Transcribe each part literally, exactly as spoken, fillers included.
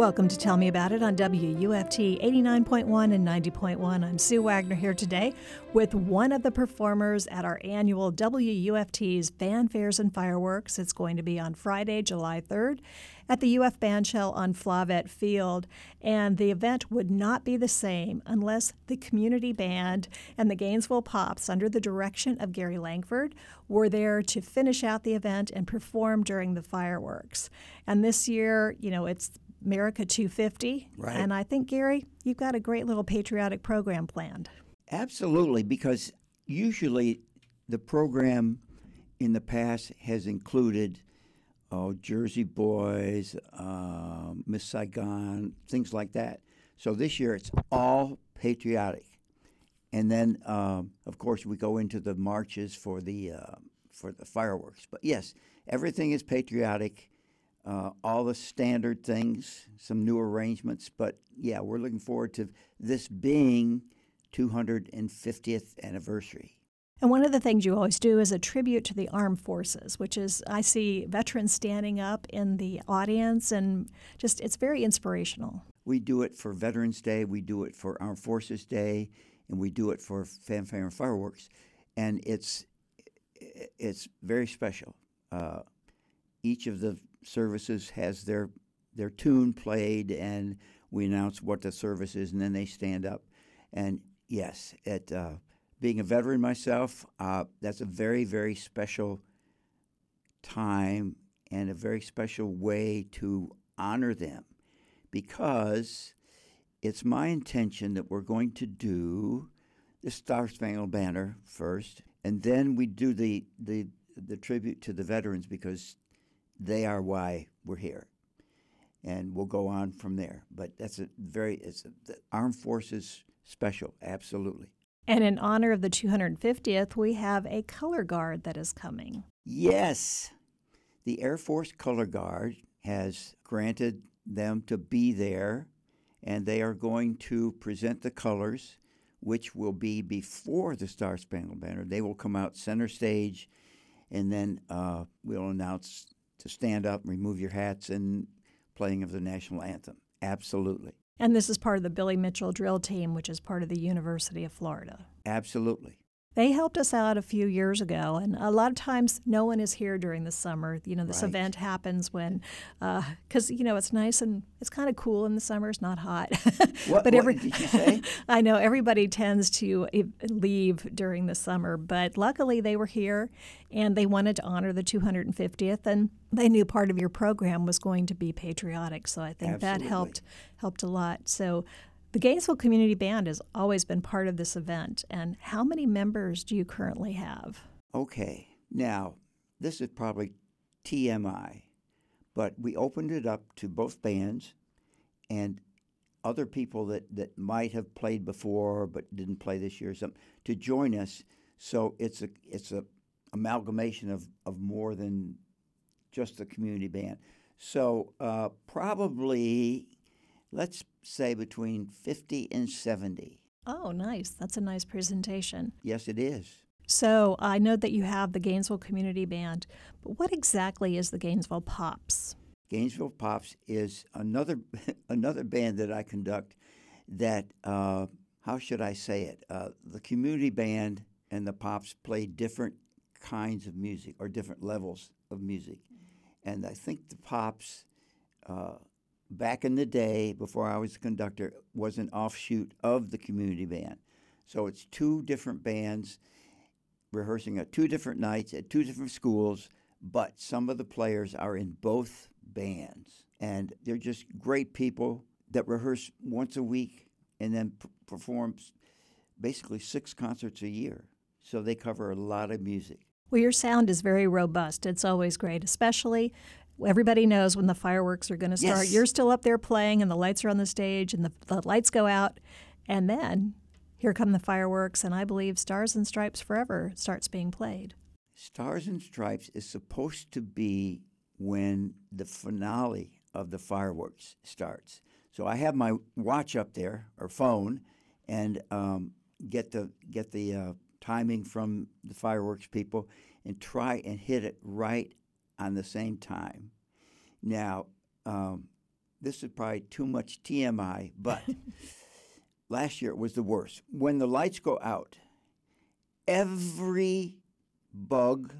Welcome to Tell Me About It on W U F T eighty-nine point one and ninety point one. I'm Sue Wagner here today with one of the performers at our annual W U F T's Fanfares and Fireworks. It's going to be on Friday, July third at the U F Bandshell on Flavette Field. And the event would not be the same unless the community band and the Gainesville Pops, under the direction of Gary Langford, were there to finish out the event and perform during the fireworks. And this year, you know, it's America two fifty, right. And I think, Gary, you've got a great little patriotic program planned. Absolutely, because usually the program in the past has included oh, Jersey Boys, uh, Miss Saigon, things like that. So this year it's all patriotic. And then, um, of course, we go into the marches for the, uh, for the fireworks. But yes, everything is patriotic. Uh, all the standard things, some new arrangements, but yeah, we're looking forward to this being two hundred fiftieth anniversary. And one of the things you always do is a tribute to the armed forces, which is, I see veterans standing up in the audience, and just, it's very inspirational. We do it for Veterans Day, we do it for Armed Forces Day, and we do it for Fanfare and Fireworks, and it's, it's very special. Uh, each of the services has their their tune played, and we announce what the service is, and then they stand up. And yes, at uh, being a veteran myself, uh, that's a very, very special time and a very special way to honor them, because it's my intention that we're going to do the Star Spangled Banner first, and then we do the the the tribute to the veterans, because they are why we're here, and we'll go on from there. But that's a very, it's a, the Armed Forces special, absolutely. And in honor of the two hundred fiftieth, we have a color guard that is coming. Yes, the Air Force Color Guard has granted them to be there, and they are going to present the colors, which will be before the Star Spangled Banner. They will come out center stage, and then uh, we'll announce to stand up, remove your hats, and playing of the national anthem. Absolutely. And this is part of the Billy Mitchell drill team, which is part of the University of Florida. Absolutely. They helped us out a few years ago, and a lot of times no one is here during the summer. You know, this Right. event happens when, because, uh, you know, it's nice and it's kind of cool in the summer. It's not hot. What, but what every, did you say? I know everybody tends to leave during the summer, but luckily they were here, and they wanted to honor the two hundred fiftieth, and they knew part of your program was going to be patriotic, so I think Absolutely. that helped helped a lot. So the Gainesville Community Band has always been part of this event. And how many members do you currently have? Okay. Now, this is probably T M I, but we opened it up to both bands and other people that, that might have played before but didn't play this year or something to join us. So it's a it's a amalgamation of, of more than just the community band. So uh, probably, let's say between fifty and seventy. Oh, nice. That's a nice presentation. Yes, it is. So I know that you have the Gainesville Community Band, but what exactly is the Gainesville Pops? Gainesville Pops is another another band that I conduct that, uh, how should I say it? Uh, the community band and the Pops play different kinds of music or different levels of music. And I think the Pops, uh, back in the day, before I was a conductor, was an offshoot of the community band. So it's two different bands rehearsing at two different nights at two different schools, but some of the players are in both bands. And they're just great people that rehearse once a week and then p- perform basically six concerts a year. So they cover a lot of music. Well, your sound is very robust. It's always great, especially everybody knows when the fireworks are going to start. Yes. You're still up there playing, and the lights are on the stage, and the, the lights go out, and then here come the fireworks, and I believe Stars and Stripes Forever starts being played. Stars and Stripes is supposed to be when the finale of the fireworks starts. So I have my watch up there, or phone, and um, get the get the uh, timing from the fireworks people and try and hit it right on the same time. Now, um, this is probably too much T M I, but last year it was the worst. When the lights go out, every bug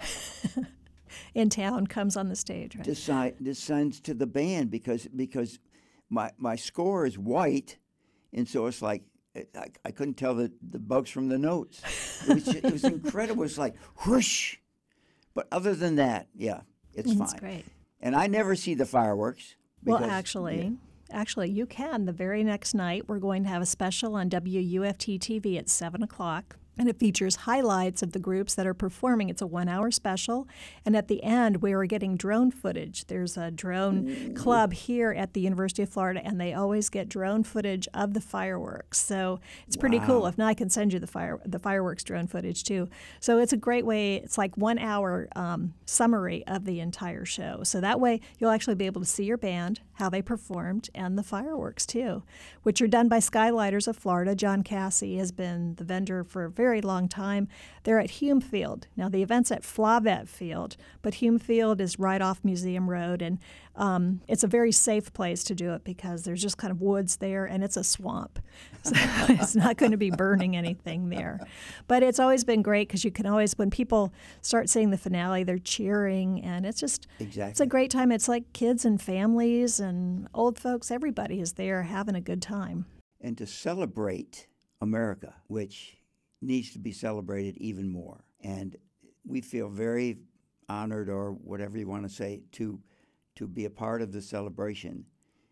in town comes on the stage, right? decide, descends to the band because because my my score is white, and so it's like I, I couldn't tell the, the bugs from the notes. It was, just, it was incredible. It was like whoosh. But other than that, yeah, it's That's fine. great. And I never see the fireworks. Well, because- actually, yeah. actually, you can. The very next night, we're going to have a special on W U F T T V at seven o'clock. And it features highlights of the groups that are performing. It's a one-hour special. And at the end, we are getting drone footage. There's a drone Ooh. club here at the University of Florida, and they always get drone footage of the fireworks. So it's pretty Wow. cool. If not, I can send you the fire the fireworks drone footage, too. So it's a great way. It's like one-hour um, summary of the entire show. So that way, you'll actually be able to see your band, how they performed, and the fireworks, too, which are done by Skylighters of Florida. John Cassie has been the vendor for a very very long time. They're at Hume Field. Now, the event's at Flavette Field, but Hume Field is right off Museum Road, and um, it's a very safe place to do it because there's just kind of woods there, and it's a swamp. So it's not going to be burning anything there. But it's always been great because you can always, when people start seeing the finale, they're cheering, and it's just, Exactly. it's a great time. It's like kids and families and old folks. Everybody is there having a good time. And to celebrate America, which needs to be celebrated even more. And we feel very honored, or whatever you want to say, to to be a part of the celebration,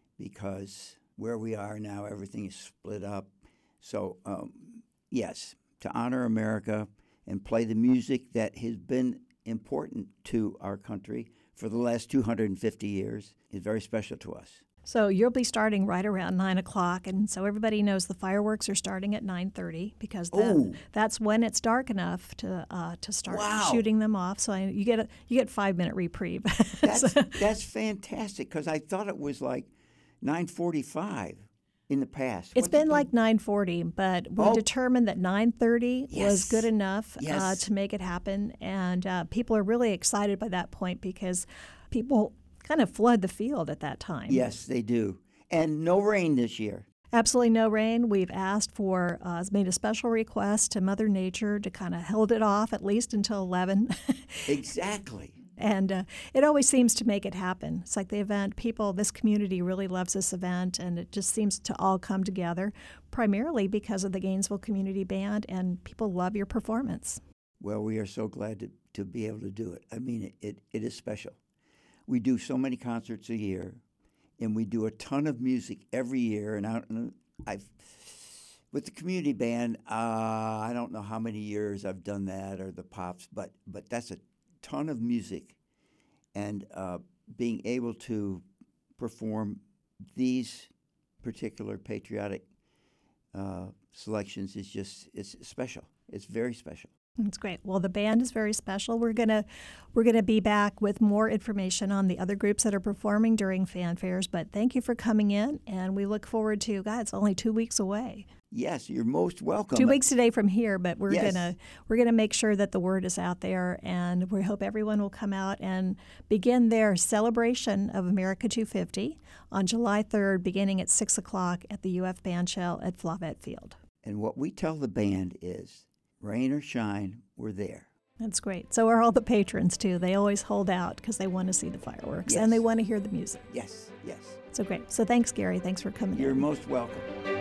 because where we are now, everything is split up. So, um, yes, to honor America and play the music that has been important to our country for the last two hundred fifty years is very special to us. So you'll be starting right around nine o'clock, and so everybody knows the fireworks are starting at nine thirty because then Oh. that's when it's dark enough to uh, to start Wow. shooting them off. So I, you get a you get five minute reprieve. That's So- that's fantastic, because I thought it was like nine forty-five in the past. It's What's been it like nine forty, but we Oh. determined that nine thirty was Yes. good enough uh, Yes. to make it happen, and uh, people are really excited by that point because people kind of flood the field at that time. Yes, they do. And no rain this year. Absolutely no rain. We've asked for, uh, made a special request to Mother Nature to kind of hold it off at least until eleven. Exactly. And uh, it always seems to make it happen. It's like the event, people, this community really loves this event, and it just seems to all come together, primarily because of the Gainesville Community Band, and people love your performance. Well, we are so glad to, to be able to do it. I mean, it, it, it is special. We do so many concerts a year, and we do a ton of music every year. And I, I've, with the community band, uh, I don't know how many years I've done that, or the Pops, but but that's a ton of music, and uh, being able to perform these particular patriotic uh, selections is just it's special. It's very special. That's great. Well, the band is very special. We're gonna we're gonna be back with more information on the other groups that are performing during fanfares. But thank you for coming in, and we look forward to. God, it's only two weeks away. Yes, you're most welcome. Two weeks today from here, but we're Yes. gonna we're gonna make sure that the word is out there, and we hope everyone will come out and begin their celebration of America two fifty on July third, beginning at six o'clock at the U F Bandshell at Flavette Field. And what we tell the band is, rain or shine, we're there. That's great. So are all the patrons, too. They always hold out because they want to see the fireworks Yes. and they want to hear the music. Yes, yes. So great. So thanks, Gary. Thanks for coming You're in. most welcome.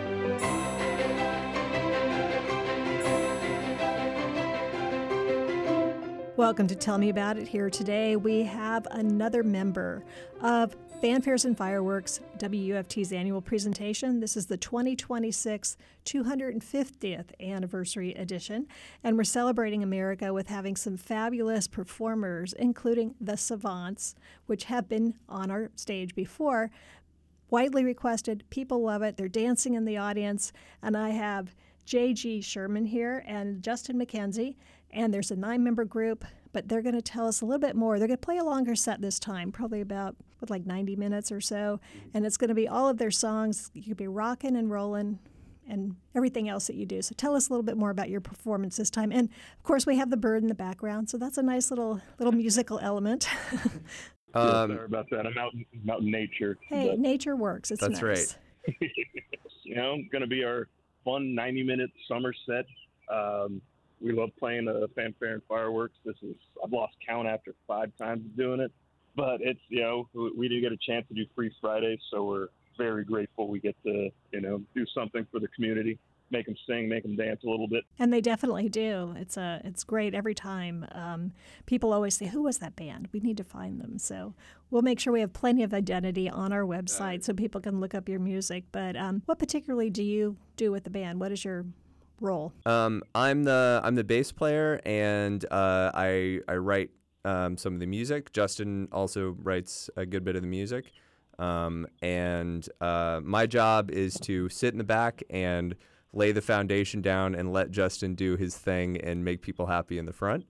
Welcome to Tell Me About It. Here today we have another member of Fanfares and Fireworks, W U F T's annual presentation. This is the twenty twenty-six two hundred fiftieth anniversary edition, and we're celebrating America with having some fabulous performers, including the Savants, which have been on our stage before. Widely requested, people love it. They're dancing in the audience, and I have J G Sherman here and Justin McKenzie, and there's a nine-member group, but they're going to tell us a little bit more. They're going to play a longer set this time, probably about with like ninety minutes or so, and it's going to be all of their songs. You could be rocking and rolling and everything else that you do. So tell us a little bit more about your performance this time. And of course, we have the bird in the background, so that's a nice little little musical element. Um, yeah, sorry about that. I'm out, I'm out in nature. Hey, but, nature works. It's That's nice. right. you know, going to be our fun ninety-minute summer set. Um, we love playing the fanfare and fireworks. This is I've lost count after five times doing it, but it's you know we, we do get a chance to do Free Friday, so we're very grateful we get to you know do something for the community, make them sing, make them dance a little bit. And they definitely do. It's a it's great every time. Um, people always say, "Who was that band?" We need to find them. So we'll make sure we have plenty of identity on our website so people can look up your music. But um, what particularly do you do with the band? What is your role? Um, I'm the I'm the bass player, and uh, I I write um, some of the music. Justin also writes a good bit of the music, um, and uh, my job is to sit in the back and lay the foundation down and let Justin do his thing and make people happy in the front.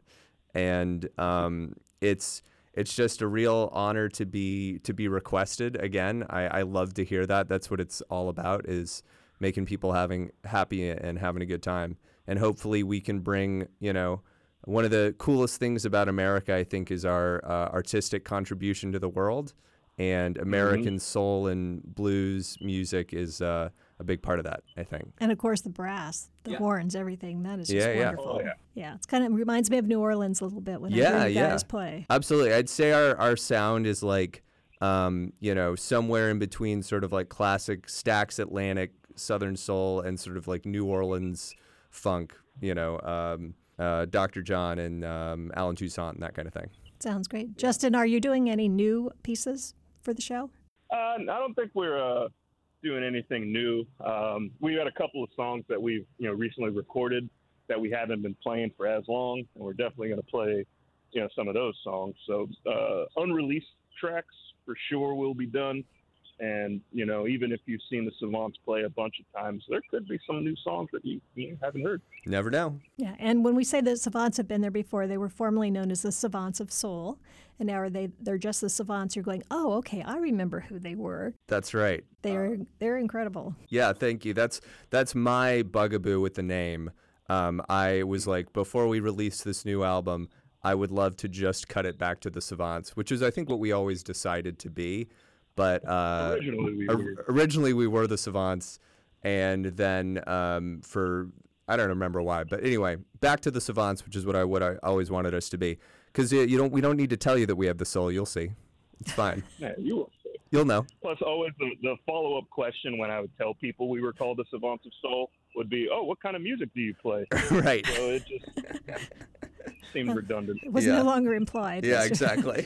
And um, it's it's just a real honor to be to be requested again. I, I love to hear that. That's what it's all about, is making people having happy and having a good time. And hopefully we can bring, you know, one of the coolest things about America, I think, is our uh, artistic contribution to the world. And American mm-hmm. soul and blues music is uh, a big part of that, I think. And of course the brass, the yeah. horns, everything. That is just yeah, wonderful. Yeah. Oh, yeah. yeah, it's kind of reminds me of New Orleans a little bit when yeah, I hear you yeah. guys play. Absolutely. I'd say our, our sound is like, um, you know, somewhere in between sort of like classic Stax Atlantic Southern soul and sort of like New Orleans funk, you know, um, uh, Doctor John and um, Alan Toussaint and that kind of thing. Sounds great. Justin, are you doing any new pieces for the show? Uh, I don't think we're uh, doing anything new. Um, we got a couple of songs that we've you know recently recorded that we haven't been playing for as long, and we're definitely going to play you know some of those songs. So uh, unreleased tracks for sure will be done. And, you know, even if you've seen the Savants play a bunch of times, there could be some new songs that you, you haven't heard. Never know. Yeah, and when we say the Savants have been there before, they were formerly known as the Savants of Soul. And now are they, they're just the Savants. You're going, oh, okay, I remember who they were. That's right. They're they're incredible. Yeah, thank you. That's, that's my bugaboo with the name. Um, I was like, before we release this new album, I would love to just cut it back to the Savants, which is, I think, what we always decided to be. But uh, originally, we were. originally we were the Savants, and then um, for I don't remember why, but anyway, back to the Savants, which is what I what I always wanted us to be. Because you don't we don't need to tell you that we have the soul. You'll see, it's fine. Yeah, you will see. You'll know. Plus, always the, the follow up question when I would tell people we were called the Savants of Soul would be, "Oh, what kind of music do you play?" Right. So it just seemed redundant. It was yeah. no longer implied. Yeah, exactly.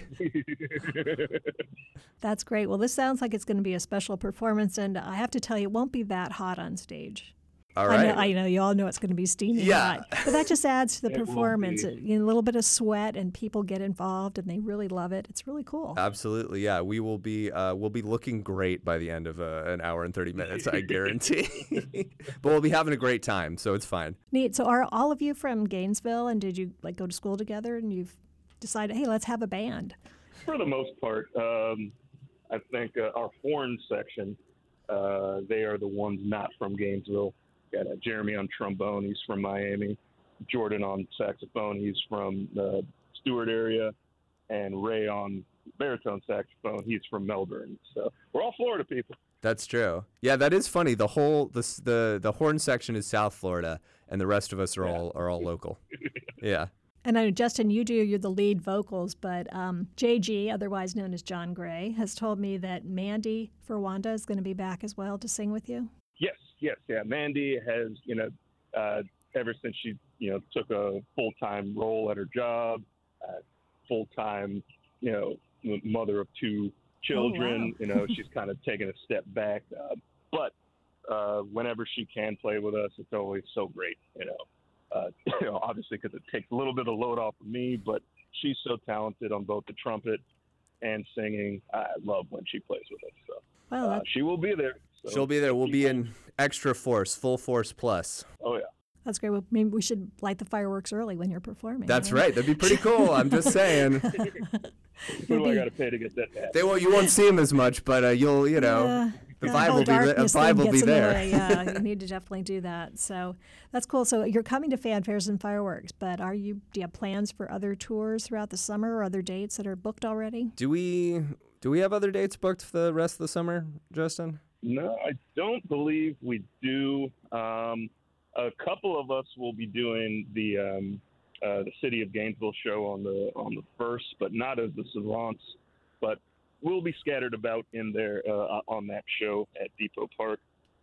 That's great. Well, this sounds like it's going to be a special performance, and I have to tell you, it won't be that hot on stage. All right. I know, I know you all know it's going to be steamy yeah. hot, but that just adds to the It will performance. be. It, you know, a little bit of sweat, and people get involved, and they really love it. It's really cool. Absolutely, yeah. We will be uh, we'll be looking great by the end of uh, an hour and thirty minutes, I guarantee. But we'll be having a great time, so it's fine. Neat. So, are all of you from Gainesville, and did you like go to school together, and you've decided, hey, let's have a band? For the most part, um, I think uh, our horn section, uh, they are the ones not from Gainesville. Got uh, Jeremy on trombone, he's from Miami. Jordan on saxophone, he's from the Stewart area. And Ray on baritone saxophone, he's from Melbourne. So we're all Florida people. That's true. Yeah, that is funny. The whole the the the horn section is South Florida, and the rest of us are Yeah. all are all local. Yeah. And I know, Justin, you do, you're the lead vocals, but um, J G, otherwise known as John Gray, has told me that Mandy Ferwanda is going to be back as well to sing with you. Yes, yes, yeah. Mandy has, you know, uh, ever since she, you know, took a full-time role at her job, uh, full-time, you know, m- mother of two children, Oh, wow. you know, she's kind of taken a step back. Uh, but uh, whenever she can play with us, it's always so great, you know. Uh, you know, obviously because it takes a little bit of load off of me, but she's so talented on both the trumpet and singing. I love when she plays with us. So Well, uh, that, she will be there. So She'll be there. We'll be in extra force, full force plus. Oh, yeah. that's great. Well, maybe we should light the fireworks early when you're performing. That's right? right. That'd be pretty cool. I'm just saying. What do I got to pay to get that hat? They won't. You won't see them as much, but uh, you'll. You know, Yeah, the that vibe whole will be. The darkness vibe thing will be gets in the there. way. Yeah, you need to definitely do that. So that's cool. So you're coming to Fanfares and Fireworks, but are you? Do you have plans for other tours throughout the summer or other dates that are booked already? Do we? Do we have other dates booked for the rest of the summer, Justin? No, I don't believe we do. Um, a couple of us will be doing the um, uh, the City of Gainesville show on the on the first, but not as the Savants. But we'll be scattered about in there uh, on that show at Depot Park.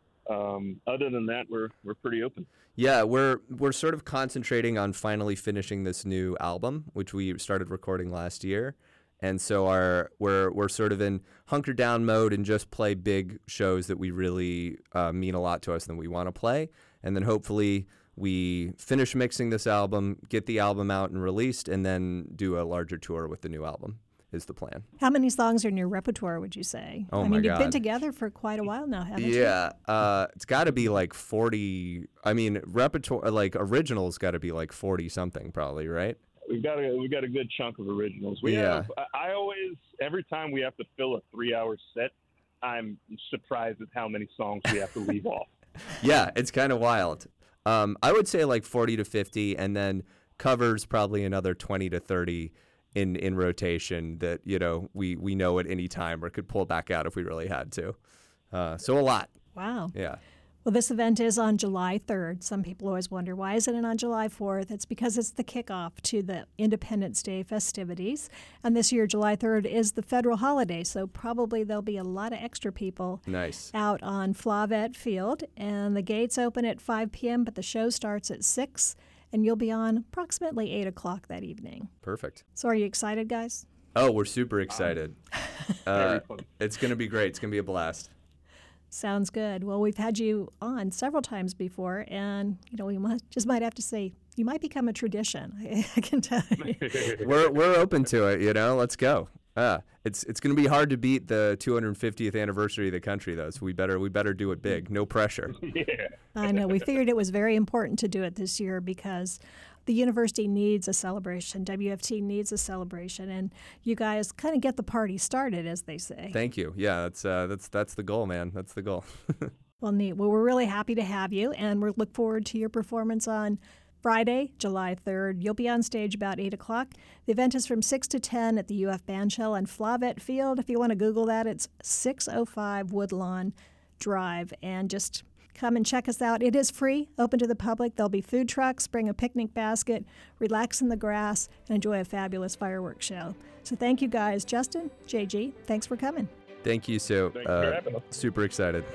Um, other than that, we're we're pretty open. Yeah, we're we're sort of concentrating on finally finishing this new album, which we started recording last year. And so our we're we're sort of in hunker down mode and just play big shows that we really uh, mean a lot to us and that we want to play. And then hopefully we finish mixing this album, get the album out and released, and then do a larger tour with the new album is the plan. How many songs are in your repertoire, would you say? Oh I my mean, you've been God. together for quite a while now, haven't you? Yeah, uh, it's got to be like forty. I mean, repertoire like originals got to be like forty something probably, right? We've got a we got a good chunk of originals. We Yeah. have. I I always every time we have to fill a three-hour set, I'm surprised at how many songs we have to leave off. Yeah, it's kind of wild. Um, I would say like forty to fifty, and then covers probably another twenty to thirty in, in rotation that, you know, we, we know at any time or could pull back out if we really had to. Uh, so a lot. Wow. Yeah. Well, this event is on July third. Some people always wonder, why isn't it on July fourth? It's because it's the kickoff to the Independence Day festivities. And this year, July third is the federal holiday, so probably there'll be a lot of extra people Nice. out on Flavette Field. And the gates open at five p.m., but the show starts at six, and you'll be on approximately eight o'clock that evening. Perfect. So are you excited, guys? Oh, we're super excited. Uh, Very fun. it's going to be great. It's going to be a blast. Sounds good. Well, we've had you on several times before, and you know we must, just might have to say you might become a tradition. I, I can tell you. We're we're open to it, you know. Let's go. Uh, it's it's going to be hard to beat the two hundred fiftieth anniversary of the country, though. So we better we better do it big. No pressure. Yeah. I know. We figured it was very important to do it this year because the university needs a celebration. W F T needs a celebration, and you guys kind of get the party started, as they say. Thank you. Yeah, that's uh, that's that's the goal, man. That's the goal. Well, neat. Well, we're really happy to have you, and we look forward to your performance on Friday, July third. You'll be on stage about eight o'clock. The event is from six to ten at the U F Bandshell on Flavette Field. If you want to Google that, it's six oh five Woodlawn Drive, and just come and check us out. It is free, open to the public. There'll be food trucks. Bring a picnic basket, relax in the grass, and enjoy a fabulous fireworks show. So thank you guys. Justin, J G, thanks for coming. Thank you, Sue. Thanks for Uh, having us. super excited.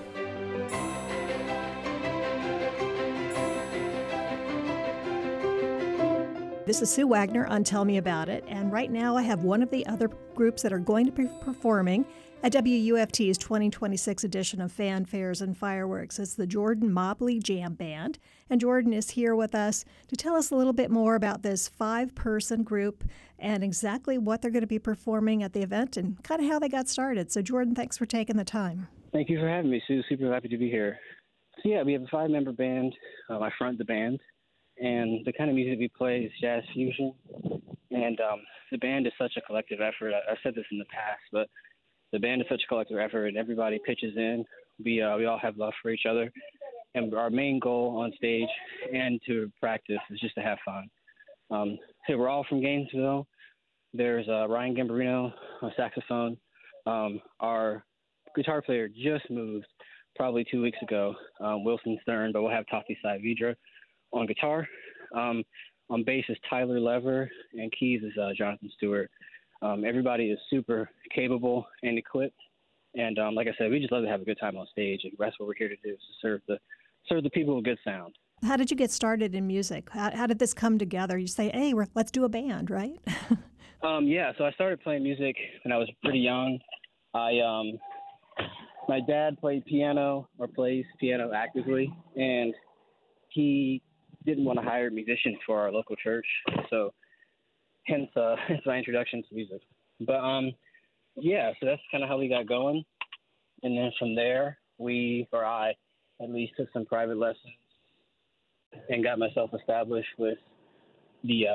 This is Sue Wagner on Tell Me About It, and right now I have one of the other groups that are going to be performing at W U F T's twenty twenty-six edition of Fanfares and Fireworks. It's the Jordan Mobley Jam Band, and Jordan is here with us to tell us a little bit more about this five-person group and exactly what they're going to be performing at the event and kind of how they got started. So Jordan, thanks for taking the time. Thank you for having me, Sue. Super happy to be here. So yeah, we have a five-member band. Um, I front the band, and the kind of music we play is jazz fusion. And um, the band is such a collective effort. I, I've said this in the past, but the band is such a collective effort, and everybody pitches in. We uh, we all have love for each other, and our main goal on stage and to practice is just to have fun. Um, so we're all from Gainesville. There's uh, Ryan Gambarino on saxophone. Um, our guitar player just moved probably two weeks ago, um, Wilson Stern, but we'll have Tati Saavedra on guitar. Um, on bass is Tyler Lever, and keys is uh, Jonathan Stewart. Um, everybody is super capable and equipped, and um, like I said, we just love to have a good time on stage, and that's what we're here to do, is to serve the serve the people with good sound. How did you get started in music? How, how did this come together? You say, hey, we're, let's do a band, right? Um, yeah, so I started playing music when I was pretty young. I um, my dad played piano or plays piano actively, and he didn't want to hire a musician for our local church, so hence uh, hence my introduction to music. But um, yeah, so that's kind of how we got going, and then from there, we or I at least took some private lessons and got myself established with the uh,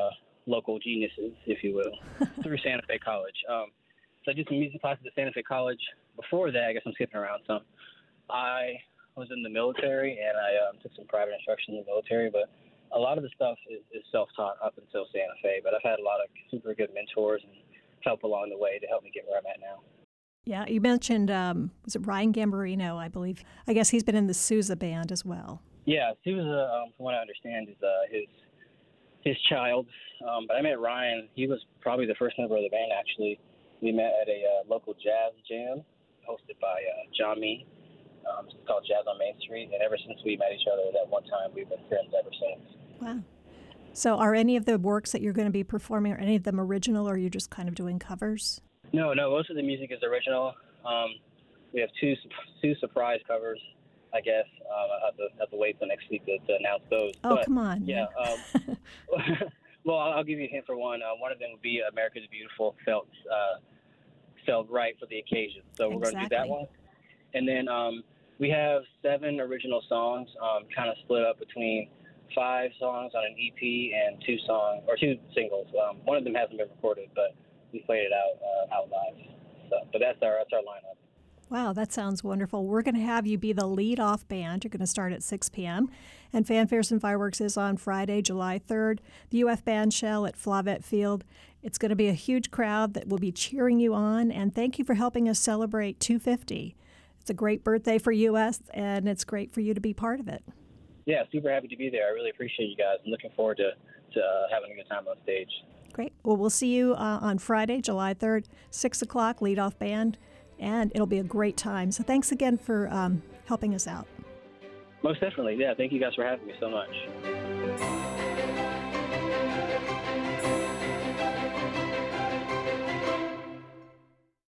local geniuses, if you will, through Santa Fe College. Um, so I did some music classes at Santa Fe College. Before that, I guess I'm skipping around some. I was in the military, and I um, took some private instruction in the military, but a lot of the stuff is, is self-taught up until Santa Fe. But I've had a lot of super good mentors and help along the way to help me get where I'm at now. Yeah, you mentioned, um, was it Ryan Gambarino, I believe? I guess he's been in the Sousa band as well. Yeah, Sousa, um, from what I understand, is uh, his his child. Um, but I met Ryan. He was probably the first member of the band, actually. We met at a uh, local jazz jam hosted by uh, John Mee. Um, it's called Jazz on Main Street. And ever since we met each other that one time, we've been friends ever since. Wow. So are any of the works that you're going to be performing, are any of them original, or are you just kind of doing covers? No, no, most of the music is original. Um, we have two two surprise covers, I guess. Um, I have to, have to wait till next week to, to announce those. Oh, but, come on. Yeah. Um, well, I'll, I'll give you a hint for one. Uh, one of them would be America the Beautiful, felt, uh, felt right for the occasion. So we're Exactly. going to do that one. And then um, we have seven original songs, um, kind of split up between five songs on an E P and two songs, or two singles. Um, one of them hasn't been recorded, but we played it out uh, out live. So, but that's our that's our lineup. Wow, that sounds wonderful. We're going to have you be the lead-off band. You're going to start at six p.m. And Fanfares and Fireworks is on Friday, July third. The U F Band Shell at Flavette Field. It's going to be a huge crowd that will be cheering you on. And thank you for helping us celebrate two fifty. It's a great birthday for U S, and it's great for you to be part of it. Yeah, super happy to be there. I really appreciate you guys. I'm looking forward to, to uh, having a good time on stage. Great. Well, we'll see you uh, on Friday, July third, six o'clock, lead-off band, and it'll be a great time. So thanks again for um, helping us out. Most definitely. Yeah, thank you guys for having me so much.